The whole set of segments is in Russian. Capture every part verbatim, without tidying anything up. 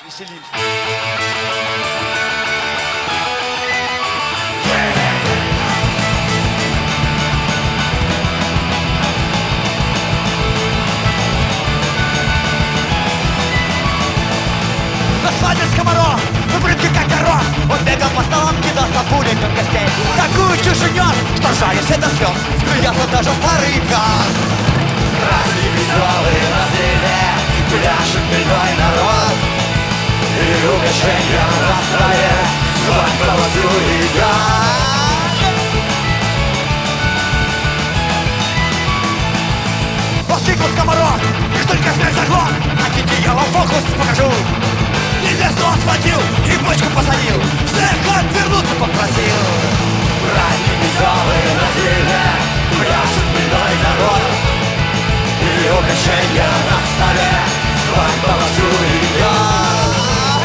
Веселимся. На свадьбе скоморох, выбритый как горох. Он бегал по столам, кидался пулями в гостей. Такую чушь нес, что ржали все до слез. Смеялся даже старый пес. Праздник веселый на селе, пляшет хмельной народ. И угощенья на столе, свадьба вовсю идет. Воскликнул скоморох, как только смерть заглох. Хотите, я вам фокус покажу? Невесту он схватил и бочку посадил, всех отвернуться попросил. Праздник веселый на селе, пляшет хмельной народ. И угощенья на столе, свадьба вовсю идет.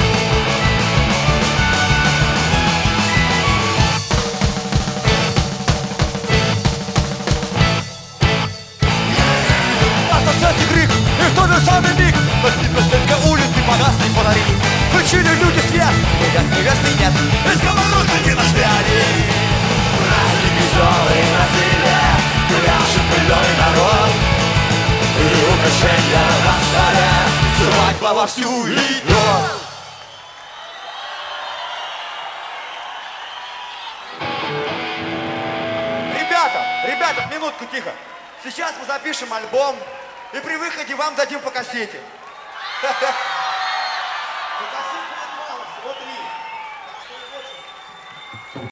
Остался крик, и в тот же самый миг над Днепростецкой улицы погасли фонари. Включили люди свет, видят невесты нет, и скомороху не нашли они. Праздник веселый на селе, пляшет хмельной народ. И угощенья на столе, свадьба вовсю идет. Ребята, ребята, минутку, тихо. Сейчас мы запишем альбом, и при выходе вам дадим по кассете. По кассете.